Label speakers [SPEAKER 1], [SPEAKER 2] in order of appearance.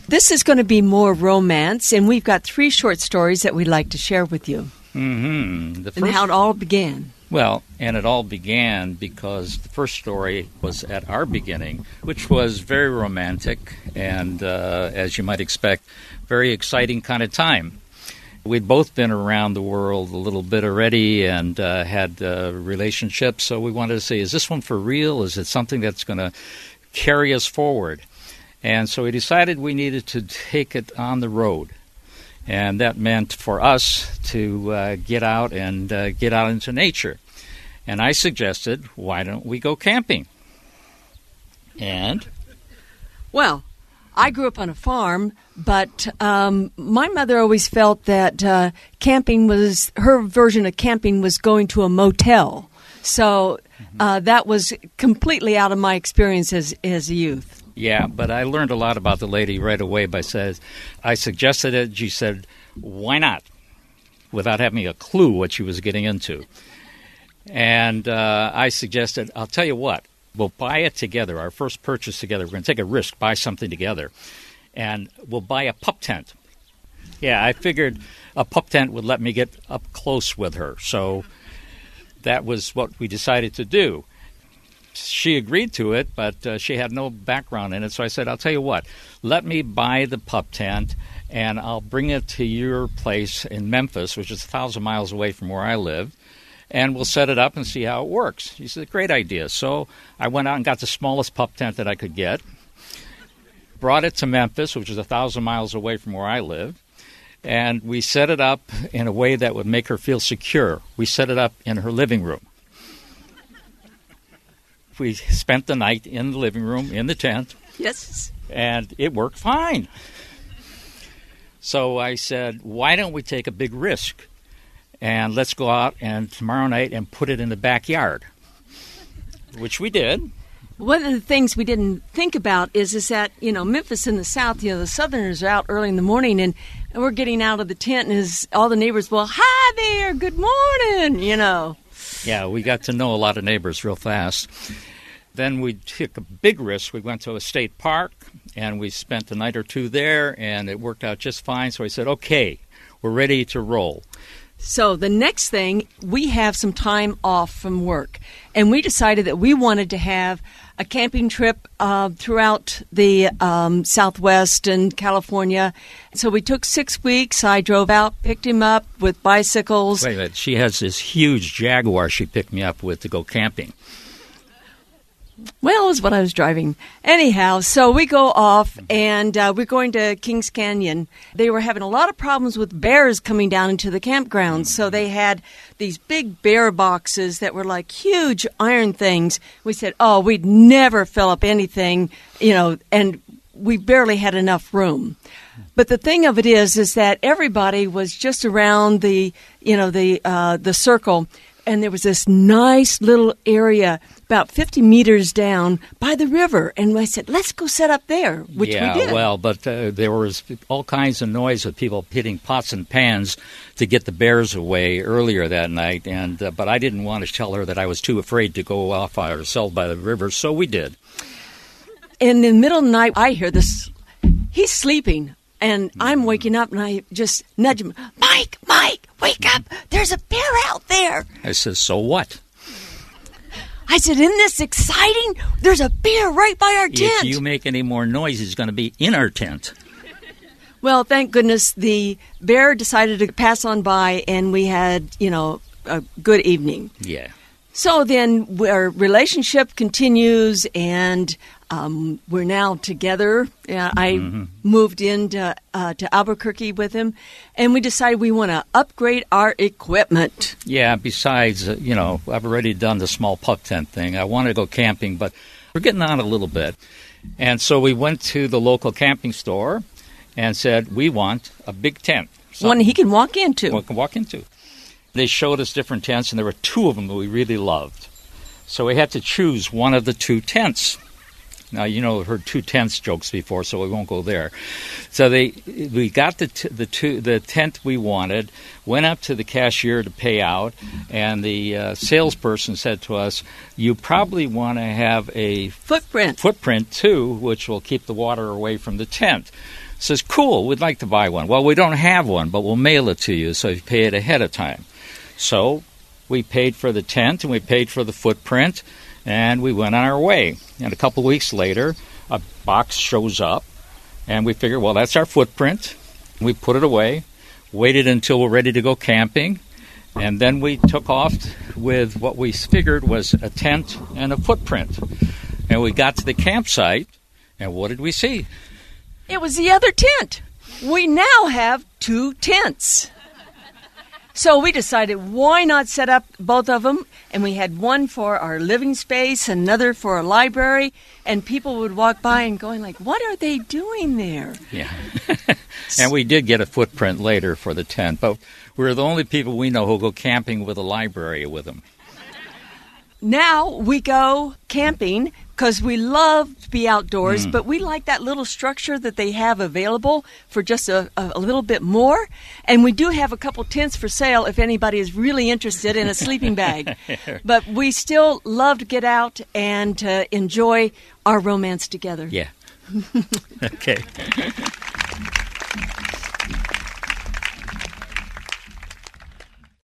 [SPEAKER 1] This is going to be more romance, and we've got 3 short stories that we'd like to share with you.
[SPEAKER 2] Mm-hmm.
[SPEAKER 1] And how it all began.
[SPEAKER 2] Well, and it all began because the first story was at our beginning, which was very romantic and, as you might expect, very exciting kind of time. We'd both been around the world a little bit already and had relationships, so we wanted to say, is this one for real? Is it something that's going to carry us forward? And so we decided we needed to take it on the road. And that meant for us to get out and get out into nature. And I suggested, why don't we go camping? And?
[SPEAKER 1] Well, I grew up on a farm, but my mother always felt that camping was, her version of camping was going to a motel. So that was completely out of my experience as a youth.
[SPEAKER 2] Yeah, but I learned a lot about the lady right away I suggested it. She said, why not? Without having a clue what she was getting into. And I suggested, I'll tell you what, we'll buy it together, our first purchase together. We're going to take a risk, buy something together. And we'll buy a pup tent. Yeah, I figured a pup tent would let me get up close with her. So that was what we decided to do. She agreed to it, but she had no background in it. So I said, I'll tell you what, let me buy the pup tent, and I'll bring it to your place in Memphis, which is 1,000 miles away from where I live, and we'll set it up and see how it works. She said, great idea. So I went out and got the smallest pup tent that I could get, brought it to Memphis, which is 1,000 miles away from where I live, and we set it up in a way that would make her feel secure. We set it up in her living room. We spent the night in the living room, in the tent.
[SPEAKER 1] Yes.
[SPEAKER 2] And it worked fine. So I said, why don't we take a big risk? And let's go out and tomorrow night and put it in the backyard. Which we did.
[SPEAKER 1] One of the things we didn't think about is that, Memphis in the South, the Southerners are out early in the morning, and we're getting out of the tent, and all the neighbors, well, hi there, good morning,
[SPEAKER 2] Yeah, we got to know a lot of neighbors real fast. Then we took a big risk. We went to a state park, and we spent a night or 2 there, and it worked out just fine. So I said, okay, we're ready to roll.
[SPEAKER 1] So the next thing, we have some time off from work, and we decided that we wanted to have a camping trip throughout the Southwest and California. So we took 6 weeks. I drove out, picked him up with bicycles.
[SPEAKER 2] Wait a minute. She has this huge Jaguar she picked me up with to go camping.
[SPEAKER 1] Well, it was what I was driving. Anyhow, so we go off, and we're going to Kings Canyon. They were having a lot of problems with bears coming down into the campground, so they had these big bear boxes that were like huge iron things. We said, we'd never fill up anything, and we barely had enough room. But the thing of it is that everybody was just around the circle, and there was this nice little area about 50 meters down by the river. And I said, let's go set up there, which we did.
[SPEAKER 2] Yeah, well, but there was all kinds of noise of people hitting pots and pans to get the bears away earlier that night. But I didn't want to tell her that I was too afraid to go off ourselves by the river, so we did.
[SPEAKER 1] In the middle of the night, I hear this. He's sleeping. And I'm waking up, and I just nudge him. Mike, wake up. There's a bear out there.
[SPEAKER 2] I said, so what?
[SPEAKER 1] I said, isn't this exciting? There's a bear right by our tent.
[SPEAKER 2] If you make any more noise, he's going to be in our tent.
[SPEAKER 1] Well, thank goodness the bear decided to pass on by, and we had, a good evening.
[SPEAKER 2] Yeah.
[SPEAKER 1] So then our relationship continues, and we're now together. I moved into to Albuquerque with him, and we decided we want to upgrade our equipment.
[SPEAKER 2] Yeah, besides, I've already done the small pup tent thing. I want to go camping, but we're getting on a little bit. And so we went to the local camping store and said, we want a big tent.
[SPEAKER 1] One he can walk into.
[SPEAKER 2] One can walk into. They showed us different tents, and there were 2 of them that we really loved. So we had to choose one of the 2 tents. Now, you know, I've heard 2 tents jokes before, so we won't go there. So we got the tent we wanted, went up to the cashier to pay out, and the salesperson said to us, you probably want to have a footprint too, which will keep the water away from the tent. Says, cool, we'd like to buy one. Well, we don't have one, but we'll mail it to you, so you pay it ahead of time. So we paid for the tent, and we paid for the footprint, and we went on our way. And a couple of weeks later, a box shows up, and we figured, well, that's our footprint. We put it away, waited until we're ready to go camping, and then we took off with what we figured was a tent and a footprint. And we got to the campsite, and what did we see?
[SPEAKER 1] It was the other tent. We now have 2 tents. So we decided, why not set up both of them? And we had one for our living space, another for a library, and people would walk by and going like, what are they doing there?
[SPEAKER 2] Yeah. And we did get a footprint later for the tent, but we're the only people we know who go camping with a library with them.
[SPEAKER 1] Now we go camping because we love to be outdoors, but we like that little structure that they have available for just a little bit more. And we do have a couple tents for sale if anybody is really interested in a sleeping bag. But we still love to get out and enjoy our romance together.
[SPEAKER 2] Yeah. Okay.